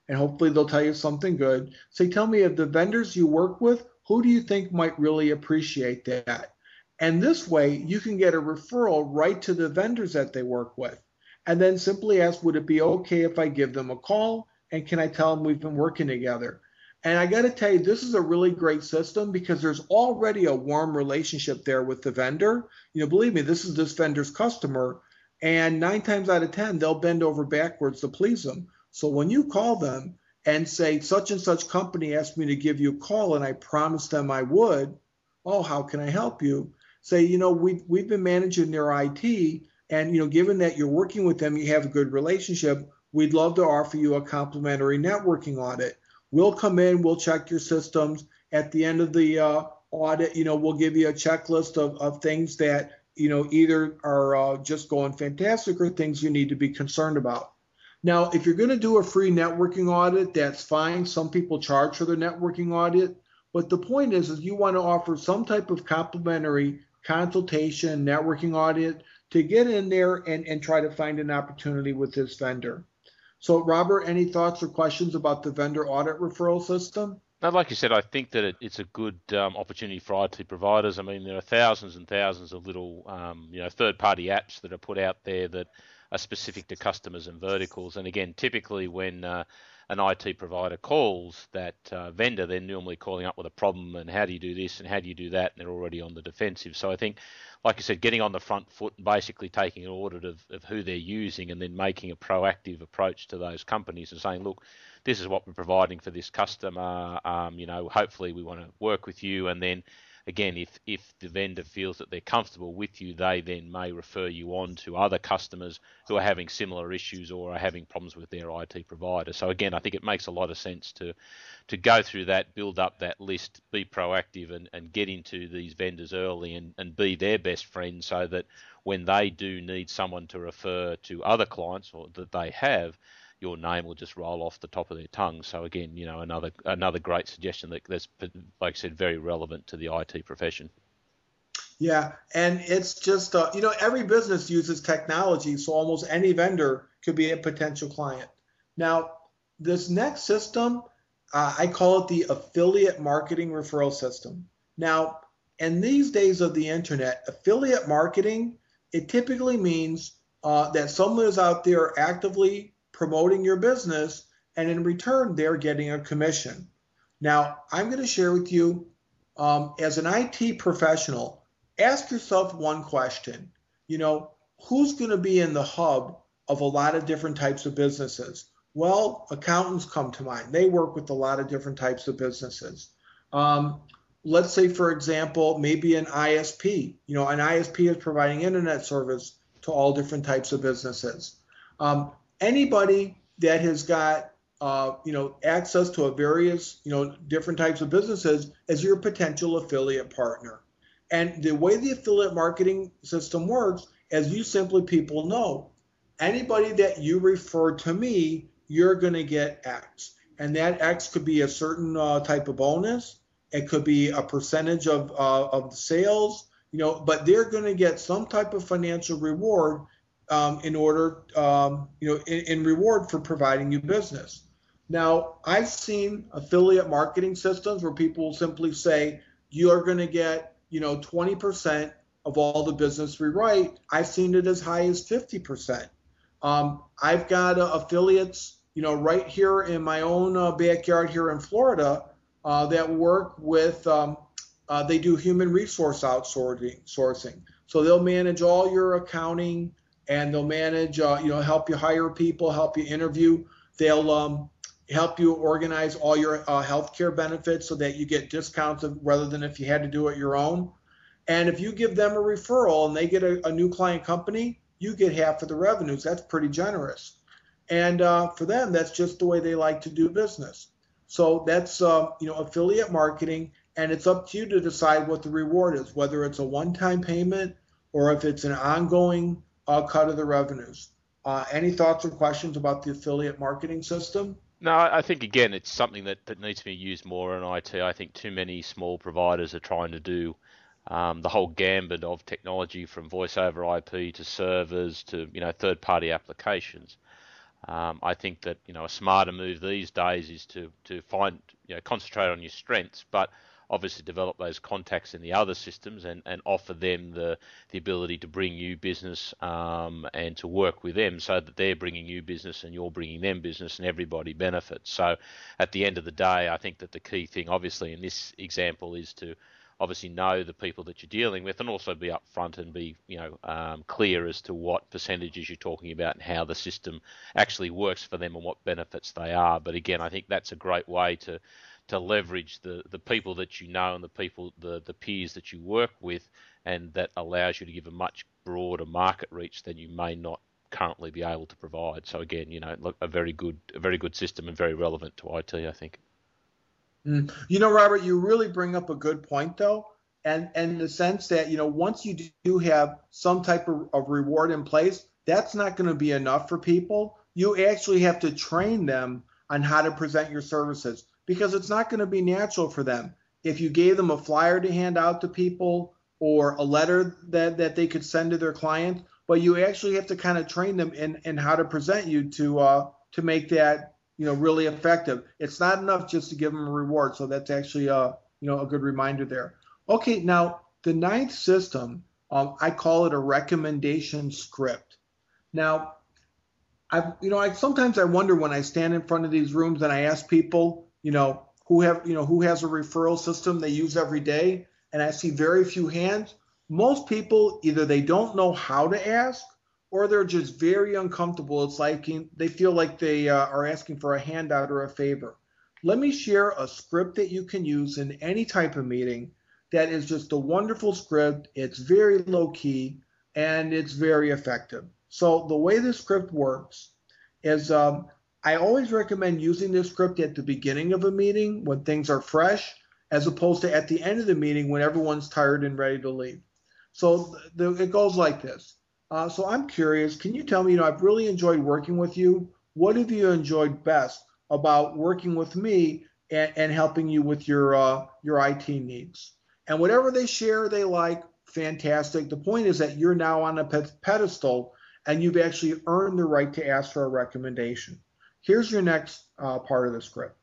and hopefully they'll tell you something good. Say, tell me, of the vendors you work with, who do you think might really appreciate that? And this way, you can get a referral right to the vendors that they work with. And then simply ask, would it be okay if I give them a call? And can I tell them we've been working together? And I got to tell you, this is a really great system because there's already a warm relationship there with the vendor. You know, believe me, this is this vendor's customer. And nine times out of ten, they'll bend over backwards to please them. So when you call them and say, such and such company asked me to give you a call and I promised them I would, oh, how can I help you? Say, you know, we've, we've been managing their I T, and, you know, given that you're working with them, you have a good relationship, we'd love to offer you a complimentary networking audit. We'll come in, we'll check your systems. At the end of the uh, audit, you know, we'll give you a checklist of, of things that, you know, either are uh, just going fantastic or things you need to be concerned about. Now, if you're going to do a free networking audit, that's fine. Some people charge for their networking audit. But the point is, is you want to offer some type of complimentary consultation, networking audit to get in there and, and try to find an opportunity with this vendor. So, Robert, any thoughts or questions about the vendor audit referral system? Now, like you said, I think that it, it's a good um, opportunity for I T providers. I mean, there are thousands and thousands of little, um, you know, third-party apps that are put out there that are specific to customers and verticals. And again, typically when uh, an I T provider calls that uh, vendor, they're normally calling up with a problem and how do you do this and how do you do that, and they're already on the defensive. So I think, like I said, getting on the front foot and basically taking an audit of, of who they're using and then making a proactive approach to those companies and saying, look, this is what we're providing for this customer. Um, you know, hopefully we want to work with you. And then again, if, if the vendor feels that they're comfortable with you, they then may refer you on to other customers who are having similar issues or are having problems with their I T provider. So again, I think it makes a lot of sense to to go through that, build up that list, be proactive and, and get into these vendors early and, and be their best friend so that when they do need someone to refer to other clients or that they have, your name will just roll off the top of their tongue. So again, you know, another another great suggestion that that's, like I said, very relevant to the I T profession. Yeah, and it's just, uh, you know, every business uses technology, so almost any vendor could be a potential client. Now, this next system, uh, I call it the affiliate marketing referral system. Now, in these days of the internet, affiliate marketing, it typically means uh, that someone is out there actively promoting your business, and in return, they're getting a commission. Now, I'm going to share with you, um, as an I T professional, ask yourself one question. You know, who's going to be in the hub of a lot of different types of businesses? Well, accountants come to mind. They work with a lot of different types of businesses. Um, let's say, for example, maybe an I S P. You know, an I S P is providing internet service to all different types of businesses. Um, anybody that has got uh, you know, access to a various, you know, different types of businesses is your potential affiliate partner. And the way the affiliate marketing system works is you simply people know anybody that you refer to me, you're going to get X. And that X could be a certain uh, type of bonus. It could be a percentage of, uh, of the sales, you know, but they're going to get some type of financial reward um, in order, um, you know, in, in reward for providing you business. Now, I've seen affiliate marketing systems where people simply say, you're going to get, you know, twenty percent of all the business we write. I've seen it as high as fifty percent. Um, I've got uh, affiliates, you know, right here in my own uh, backyard here in Florida uh, that work with, um, uh, they do human resource outsourcing. Sourcing. So they'll manage all your accounting and they'll manage, uh, you know, help you hire people, help you interview. They'll um, help you organize all your uh, healthcare benefits so that you get discounts of, rather than if you had to do it your own. And if you give them a referral and they get a, a new client company, you get half of the revenues. That's pretty generous. And uh, for them, that's just the way they like to do business. So that's, uh, you know, affiliate marketing, and it's up to you to decide what the reward is, whether it's a one-time payment or if it's an ongoing uh, cut of the revenues. Uh, any thoughts or questions about the affiliate marketing system? No, I think, again, it's something that, that needs to be used more in I T. I think too many small providers are trying to do um, the whole gambit of technology, from voice over I P to servers to, you know, third-party applications. Um, I think that, you know, a smarter move these days is to to find, you know, concentrate on your strengths, but obviously develop those contacts in the other systems and, and offer them the the ability to bring you business, um, and to work with them so that they're bringing you business and you're bringing them business and everybody benefits. So at the end of the day, I think that the key thing, obviously in this example, is to obviously know the people that you're dealing with and also be upfront and be, you know, um, clear as to what percentages you're talking about and how the system actually works for them and what benefits they are. But again, I think that's a great way to to leverage the, the people that you know and the people, the, the peers that you work with, and that allows you to give a much broader market reach than you may not currently be able to provide. So again, you know, look, a very good, a very good system and very relevant to I T, I think. Mm. You know, Robert, you really bring up a good point, though, and, and in the sense that, you know, once you do have some type of, of reward in place, that's not going to be enough for people. You actually have to train them on how to present your services, because it's not going to be natural for them. If you gave them a flyer to hand out to people or a letter that, that they could send to their clients, but you actually have to kind of train them in, in how to present you to uh, to make that, you know, really effective. It's not enough just to give them a reward. So that's actually a, you know, a good reminder there. Okay, now the ninth system, um, I call it a recommendation script. Now, I, you know, I sometimes I wonder when I stand in front of these rooms and I ask people, you know, who have, you know, who has a referral system they use every day, and I see very few hands. Most people, either they don't know how to ask, or they're just very uncomfortable. It's like they feel like they uh, are asking for a handout or a favor. Let me share a script that you can use in any type of meeting that is just a wonderful script. It's very low key and it's very effective. So the way this script works is um, I always recommend using this script at the beginning of a meeting when things are fresh, as opposed to at the end of the meeting when everyone's tired and ready to leave. So the, it goes like this. Uh, so I'm curious, can you tell me, you know, I've really enjoyed working with you. What have you enjoyed best about working with me and, and helping you with your uh, your I T needs? And whatever they share, they like, fantastic. The point is that you're now on a pedestal and you've actually earned the right to ask for a recommendation. Here's your next uh, part of the script.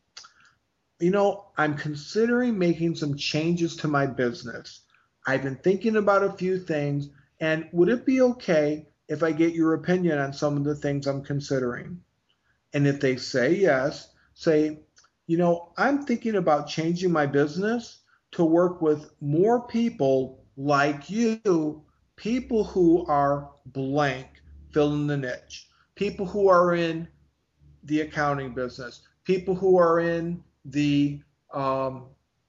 You know, I'm considering making some changes to my business. I've been thinking about a few things, and would it be okay if I get your opinion on some of the things I'm considering? And if they say yes, say, you know, I'm thinking about changing my business to work with more people like you, people who are blank, fill in the niche, people who are in the accounting business, people who are in the, um,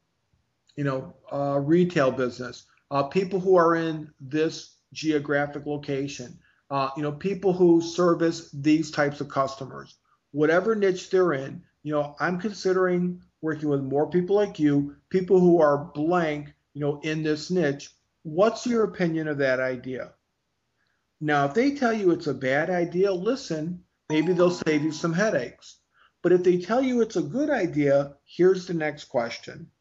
you know, uh, retail business, uh, people who are in this geographic location, uh, you know, people who service these types of customers, whatever niche they're in. You know, I'm considering working with more people like you, people who are blank, you know, in this niche. What's your opinion of that idea? Now, if they tell you it's a bad idea, listen, maybe they'll save you some headaches. But if they tell you it's a good idea, here's the next question.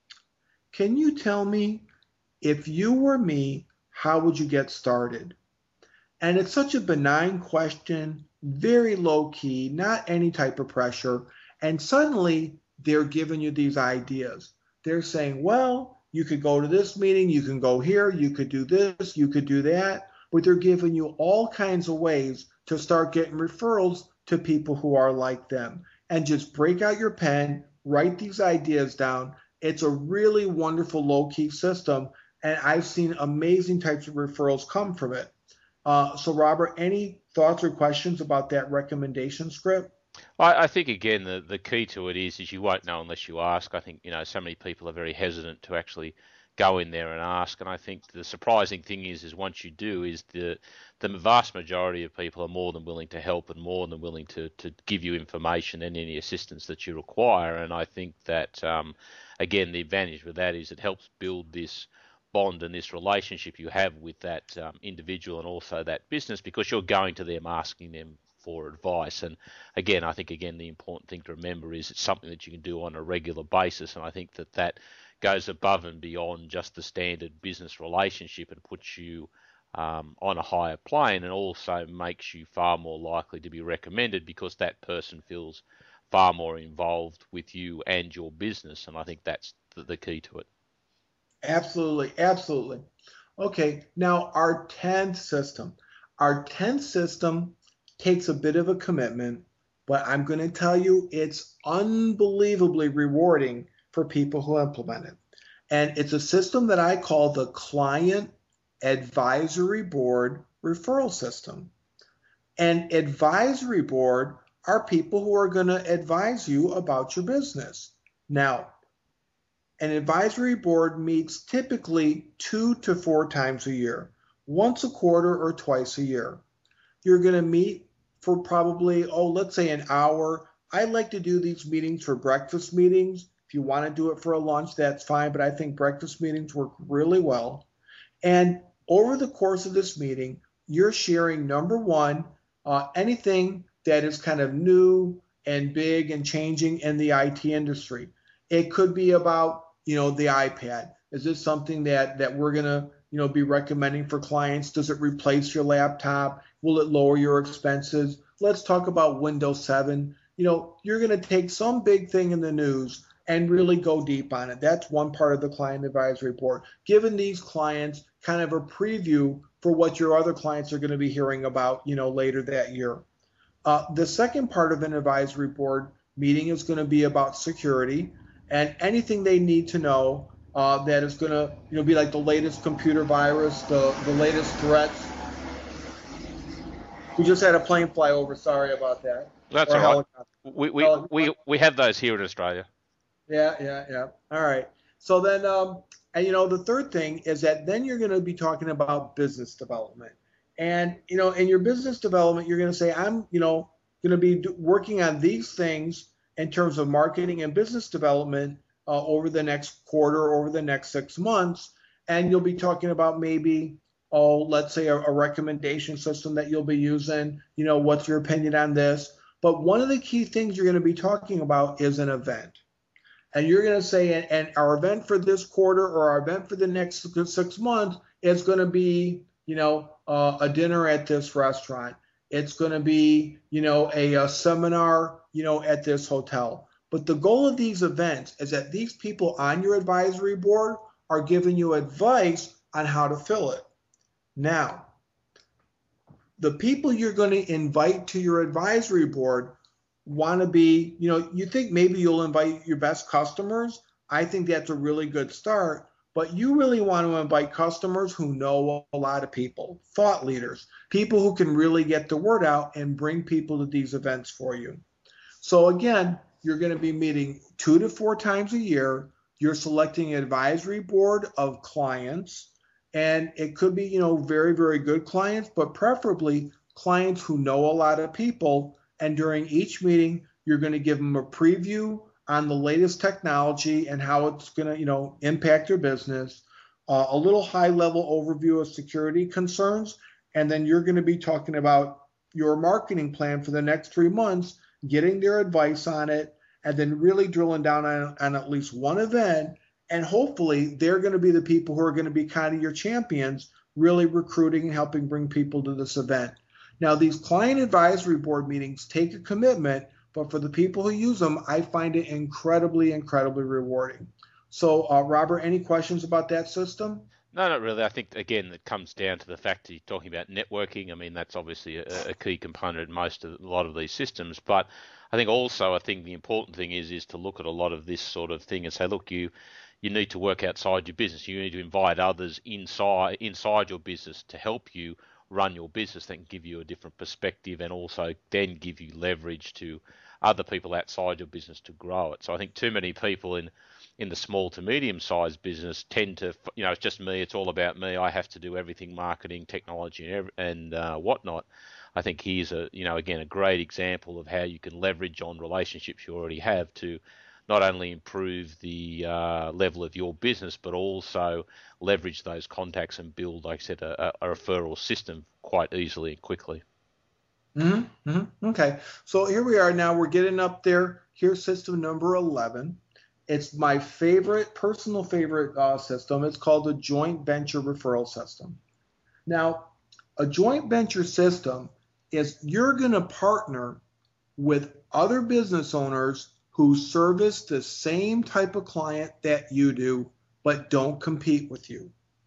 Can you tell me, if you were me, how would you get started? And it's such a benign question, very low key, not any type of pressure. And suddenly they're giving you these ideas. They're saying, well, you could go to this meeting, you can go here, you could do this, you could do that. But they're giving you all kinds of ways to start getting referrals to people who are like them. And just break out your pen, write these ideas down. It's a really wonderful low-key system, and I've seen amazing types of referrals come from it. Uh, so, Robert, any thoughts or questions about that recommendation script? I, I think, again, the, the key to it is, is you won't know unless you ask. I think, you know, so many people are very hesitant to actually go in there and ask. And I think the surprising thing is, is once you do, is the the vast majority of people are more than willing to help and more than willing to, to give you information and any assistance that you require. And I think that, um, again, the advantage with that is it helps build this bond and this relationship you have with that um, individual and also that business, because you're going to them asking them for advice. And again, I think, again, the important thing to remember is it's something that you can do on a regular basis. And I think that that goes above and beyond just the standard business relationship and puts you um, on a higher plane, and also makes you far more likely to be recommended because that person feels far more involved with you and your business. And I think that's the, the key to it. Absolutely, absolutely. Okay, now our tenth system. Our tenth system takes a bit of a commitment, but I'm going to tell you it's unbelievably rewarding for people who implement it. And it's a system that I call the Client Advisory Board Referral System. And advisory board are people who are going to advise you about your business. Now, an advisory board meets typically two to four times a year, once a quarter or twice a year. You're going to meet for probably, oh, let's say an hour. I like to do these meetings for breakfast meetings. If you want to do it for a lunch, that's fine, but I think breakfast meetings work really well. And over the course of this meeting, you're sharing, number one, uh, anything that is kind of new and big and changing in the I T industry. It could be about, you know, the iPad. Is this something that that we're going to, you know, be recommending for clients? Does it replace your laptop? Will it lower your expenses? Let's talk about Windows seven. You know, you're going to take some big thing in the news and really go deep on it. That's one part of the client advisory board, giving these clients kind of a preview for what your other clients are going to be hearing about, you know, later that year. Uh, the second part of an advisory board meeting is going to be about security and anything they need to know uh, that is going to, you know, be like the latest computer virus, the, the latest threats. We just had a plane fly over. Sorry about that. That's or all right. We we, we we have those here in Australia. Yeah, yeah, yeah. All right. So then, um, and you know, the third thing is that then you're going to be talking about business development. And, you know, in your business development, you're going to say, I'm, you know, going to be do, working on these things in terms of marketing and business development uh, over the next quarter, over the next six months. And you'll be talking about maybe, oh, let's say a, a recommendation system that you'll be using. You know, what's your opinion on this? But one of the key things you're going to be talking about is an event. And you're going to say, and, and our event for this quarter or our event for the next six months is going to be, you know, uh, a dinner at this restaurant. It's going to be, you know, a, a seminar, you know, at this hotel. But the goal of these events is that these people on your advisory board are giving you advice on how to fill it. Now, the people you're going to invite to your advisory board want to be, you know, you think maybe you'll invite your best customers. I think that's a really good start, but you really want to invite customers who know a lot of people, thought leaders, people who can really get the word out and bring people to these events for you. So again, you're going to be meeting two to four times a year. You're selecting an advisory board of clients, and it could be, you know, very, very good clients, but preferably clients who know a lot of people. And during each meeting, you're going to give them a preview on the latest technology and how it's going to, you know, impact your business, uh, a little high-level overview of security concerns, and then you're going to be talking about your marketing plan for the next three months, getting their advice on it, and then really drilling down on, on at least one event. And hopefully, they're going to be the people who are going to be kind of your champions, really recruiting and helping bring people to this event. Now, these client advisory board meetings take a commitment, but for the people who use them, I find it incredibly, incredibly rewarding. So, uh, Robert, any questions about that system? No, not really. I think, again, it comes down to the fact that you're talking about networking. I mean, that's obviously a, a key component in most of a lot of these systems. But I think also, I think the important thing is is to look at a lot of this sort of thing and say, look, you you need to work outside your business. You need to invite others inside inside your business to help you run your business, that can give you a different perspective and also then give you leverage to other people outside your business to grow it. So I think too many people in in the small to medium sized business tend to, you know, it's just me, it's all about me, I have to do everything, marketing, technology and, and uh, whatnot. I think here's a, you know, again, a great example of how you can leverage on relationships you already have to not only improve the uh, level of your business, but also leverage those contacts and build, like I said, a, a referral system quite easily and quickly. Mm-hmm, mm-hmm. Okay, so here we are now. We're getting up there. Here's system number eleven. It's my favorite, personal favorite uh, system. It's called the joint venture referral system. Now, a joint venture system is you're going to partner with other business owners who service the same type of client that you do, but don't compete with you.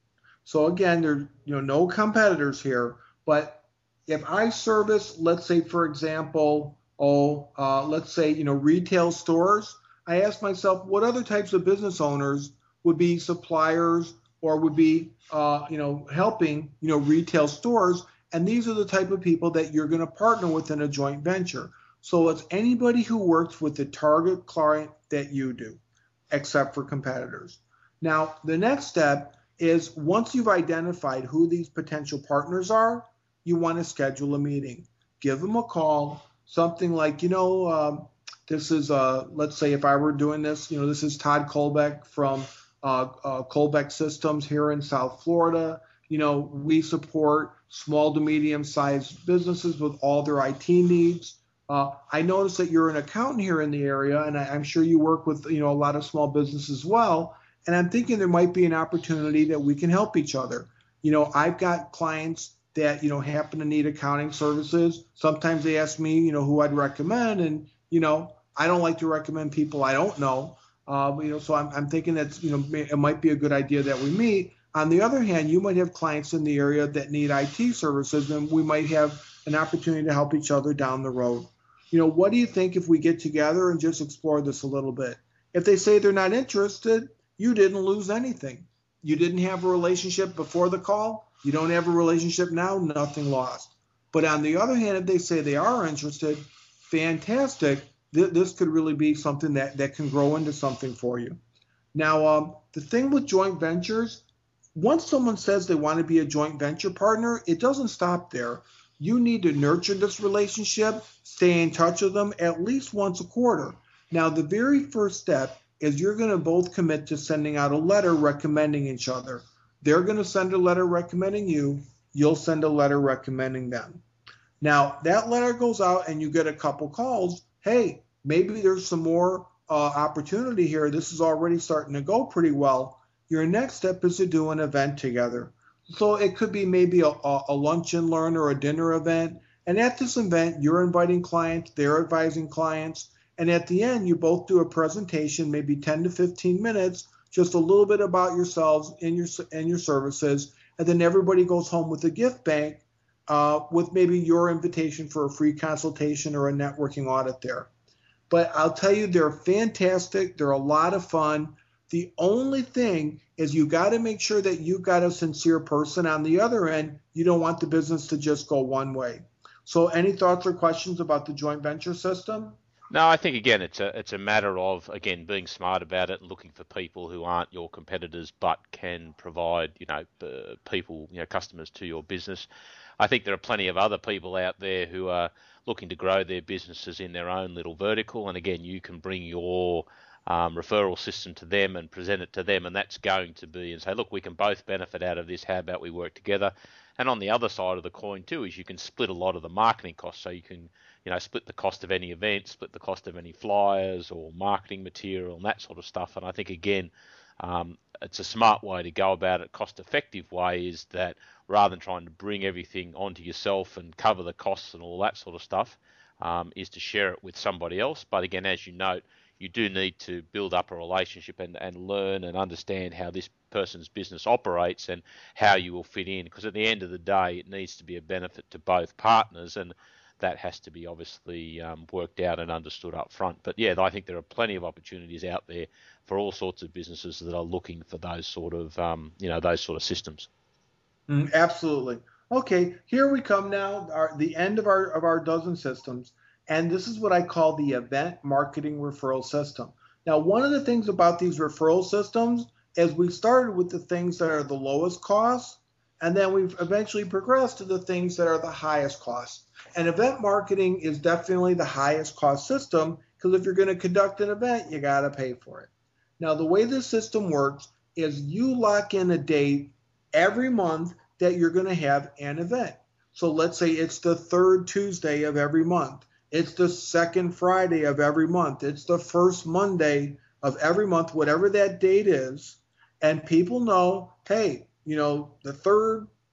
So again, there's you know no competitors here. But if I service, let's say for example, oh, uh, let's say you know retail stores, I ask myself what other types of business owners would be suppliers or would be uh, you know helping you know retail stores, and these are the type of people that you're going to partner with in a joint venture. So it's anybody who works with the target client that you do, except for competitors. Now, the next step is once you've identified who these potential partners are, you want to schedule a meeting. Give them a call, something like, you know, um, this is, uh, let's say if I were doing this, you know, this is Todd Kolbeck from uh, uh, Kolbeck Systems here in South Florida. You know, we support small to medium-sized businesses with all their I T needs. Uh, I noticed that you're an accountant here in the area, and I, I'm sure you work with, you know, a lot of small businesses as well. And I'm thinking there might be an opportunity that we can help each other. You know, I've got clients that, you know, happen to need accounting services. Sometimes they ask me, you know, who I'd recommend. And, you know, I don't like to recommend people I don't know. Uh, you know, so I'm, I'm thinking that, you know, it might be a good idea that we meet. On the other hand, you might have clients in the area that need I T services, and we might have an opportunity to help each other down the road. You know, what do you think if we get together and just explore this a little bit? If they say they're not interested, you didn't lose anything. You didn't have a relationship before the call. You don't have a relationship now, nothing lost. But on the other hand, if they say they are interested, fantastic. Th- this could really be something that, that can grow into something for you. Now, um, the thing with joint ventures, once someone says they want to be a joint venture partner, it doesn't stop there. You need to nurture this relationship, stay in touch with them at least once a quarter. Now, the very first step is you're going to both commit to sending out a letter recommending each other. They're going to send a letter recommending you. You'll send a letter recommending them. Now, that letter goes out and you get a couple calls. Hey, maybe there's some more uh, opportunity here. This is already starting to go pretty well. Your next step is to do an event together. So it could be maybe a, a lunch and learn or a dinner event. And at this event, you're inviting clients, they're advising clients. And at the end, you both do a presentation, maybe ten to fifteen minutes, just a little bit about yourselves and your and your services. And then everybody goes home with a gift bank uh, with maybe your invitation for a free consultation or a networking audit there. But I'll tell you, they're fantastic. They're a lot of fun. The only thing is you got to make sure that you've got a sincere person on the other end. You don't want the business to just go one way. So any thoughts or questions about the joint venture system? No, I think again it's a it's a matter of again being smart about it and looking for people who aren't your competitors but can provide you know uh, people you know customers to your business. I think there are plenty of other people out there who are looking to grow their businesses in their own little vertical, and again you can bring your um, referral system to them and present it to them, and that's going to be and say, look, we can both benefit out of this. How about we work together? And on the other side of the coin too is you can split a lot of the marketing costs, so you can you know, split the cost of any event, split the cost of any flyers or marketing material and that sort of stuff. And I think, again, um, it's a smart way to go about it, cost-effective way, is that rather than trying to bring everything onto yourself and cover the costs and all that sort of stuff, um, is to share it with somebody else. But again, as you note, you do need to build up a relationship and, and learn and understand how this person's business operates and how you will fit in. Because at the end of the day, it needs to be a benefit to both partners, and that has to be obviously um, worked out and understood up front. But yeah, I think there are plenty of opportunities out there for all sorts of businesses that are looking for those sort of, um, you know, those sort of systems. Mm, absolutely. Okay, here we come now, our, the end of our of our dozen systems, and this is what I call the event marketing referral system. Now, one of the things about these referral systems is we started with the things that are the lowest cost, and then we've eventually progressed to the things that are the highest cost. And event marketing is definitely the highest cost system, because if you're going to conduct an event, you got to pay for it. Now, the way this system works is you lock in a date every month that you're going to have an event. So let's say it's the third Tuesday of every month. It's the second Friday of every month. It's the first Monday of every month, whatever that date is. And people know, hey, you know, the third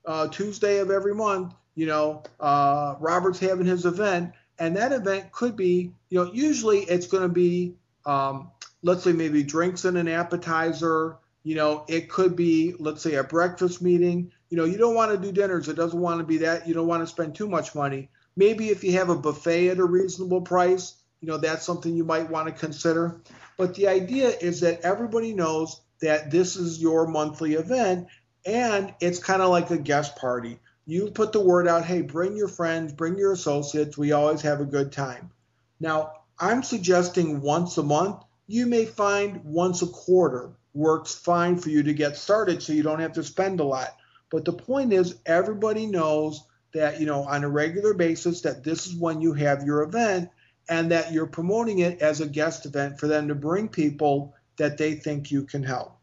uh, Tuesday of every month, you know, uh, Robert's having his event, and that event could be, you know, usually it's going to be, um, let's say maybe drinks and an appetizer. You know, it could be, let's say, a breakfast meeting. You know, you don't want to do dinners. It doesn't want to be that. You don't want to spend too much money. Maybe if you have a buffet at a reasonable price, you know, that's something you might want to consider. But the idea is that everybody knows that this is your monthly event, and it's kind of like a guest party. You put the word out, hey, bring your friends, bring your associates. We always have a good time. Now, I'm suggesting once a month. You may find once a quarter works fine for you to get started so you don't have to spend a lot. But the point is, everybody knows that, you know, on a regular basis that this is when you have your event, and that you're promoting it as a guest event for them to bring people that they think you can help.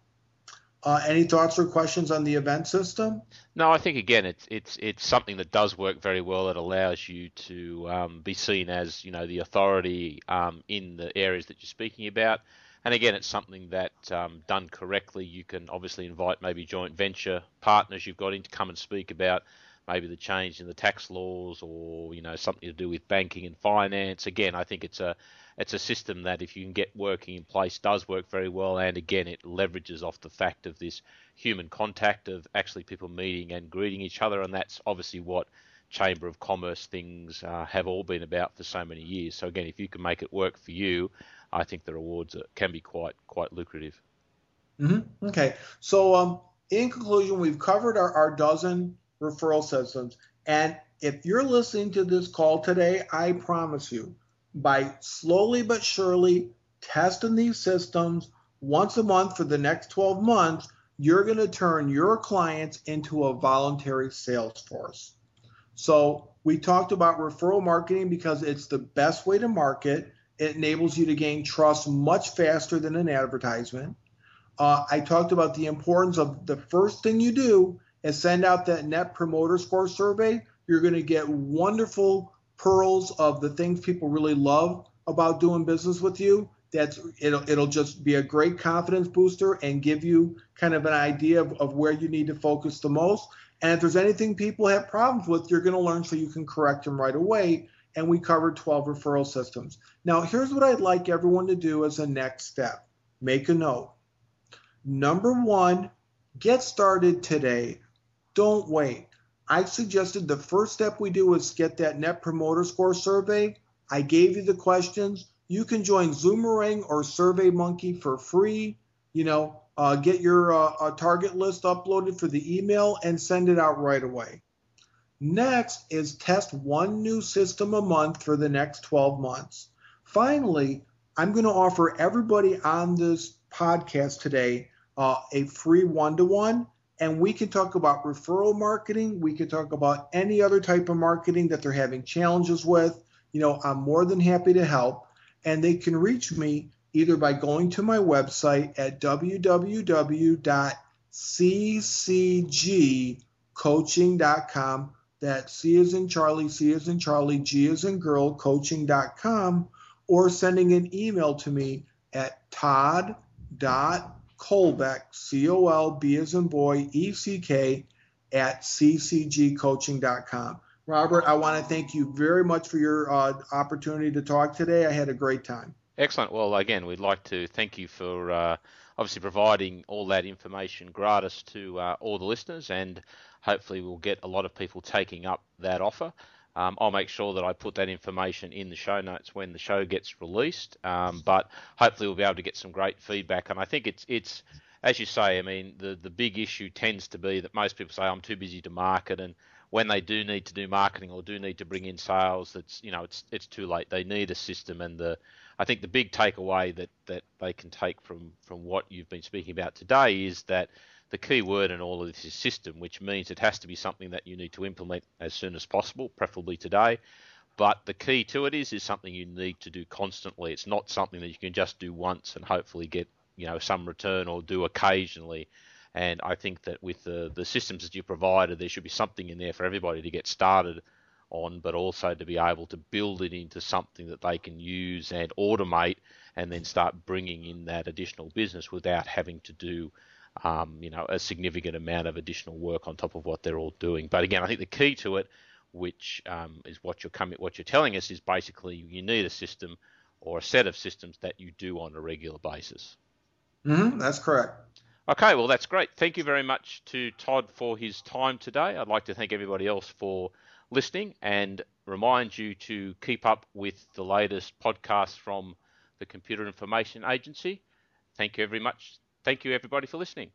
Uh, any thoughts or questions on the event system? No, I think again, it's it's it's something that does work very well. It allows you to um, be seen as, you know, the authority um, in the areas that you're speaking about. And again, it's something that um, done correctly, you can obviously invite maybe joint venture partners you've got in to come and speak about maybe the change in the tax laws, or, you know, something to do with banking and finance. Again, I think it's a it's a system that, if you can get working in place, does work very well. And again, it leverages off the fact of this human contact of actually people meeting and greeting each other. And that's obviously what Chamber of Commerce things uh, have all been about for so many years. So again, if you can make it work for you, I think the rewards can be quite quite lucrative. Mm-hmm. Okay. So um, in conclusion, we've covered our, our dozen referral systems. And if you're listening to this call today, I promise you, by slowly but surely testing these systems once a month for the next twelve months, you're going to turn your clients into a voluntary sales force. So we talked about referral marketing because it's the best way to market. It enables you to gain trust much faster than an advertisement. Uh, I talked about the importance of the first thing you do is send out that Net Promoter Score survey. You're going to get wonderful pearls of the things people really love about doing business with you. That's it'll it'll just be a great confidence booster and give you kind of an idea of, of where you need to focus the most. And if there's anything people have problems with, you're going to learn so you can correct them right away. And we covered twelve referral systems. Now, here's what I'd like everyone to do as a next step. Make a note. Number one, get started today. Don't wait. I suggested the first step we do is get that Net Promoter Score survey. I gave you the questions. You can join Zoomerang or SurveyMonkey for free. You know, uh, get your uh, uh, target list uploaded for the email and send it out right away. Next is test one new system a month for the next twelve months. Finally, I'm going to offer everybody on this podcast today uh, a free one-to-one, and we can talk about referral marketing. We can talk about any other type of marketing that they're having challenges with. You know, I'm more than happy to help, and they can reach me either by going to my website at w w w dot c c g coaching dot com. That's C as in Charlie, C as in Charlie, G as in girl, coaching dot com, or sending an email to me at todd dot colbeck, C O L B as in boy, E C K, at c c g coaching dot com. Robert, I want to thank you very much for your uh, opportunity to talk today. I had a great time. Excellent. Well, again, we'd like to thank you for uh, obviously providing all that information gratis to uh, all the listeners, and hopefully we'll get a lot of people taking up that offer. Um, I'll make sure that I put that information in the show notes when the show gets released, um, but hopefully we'll be able to get some great feedback. And I think it's, it's as you say, I mean, the, the big issue tends to be that most people say, I'm too busy to market, and when they do need to do marketing or do need to bring in sales, that's, you know, it's it's too late. They need a system. And the I think the big takeaway that, that they can take from, from what you've been speaking about today is that the key word in all of this is system, which means it has to be something that you need to implement as soon as possible, preferably today. But the key to it is is something you need to do constantly. It's not something that you can just do once and hopefully get, you know, some return, or do occasionally. And I think that with the, the systems that you provided, there should be something in there for everybody to get started on, but also to be able to build it into something that they can use and automate, and then start bringing in that additional business without having to do um, you know, a significant amount of additional work on top of what they're all doing. But again, I think the key to it, which um, is what you're coming, what you're telling us, is basically you need a system or a set of systems that you do on a regular basis. Mm-hmm, that's correct. Okay, well, that's great. Thank you very much to Todd for his time today. I'd like to thank everybody else for listening and remind you to keep up with the latest podcasts from the Computer Information Agency. Thank you very much. Thank you, everybody, for listening.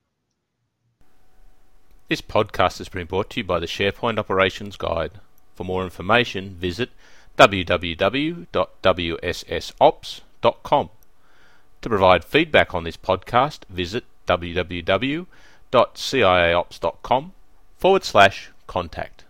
This podcast has been brought to you by the SharePoint Operations Guide. For more information, visit w w w dot w s s ops dot com. To provide feedback on this podcast, visit w w w dot c i a ops dot com forward slash contact.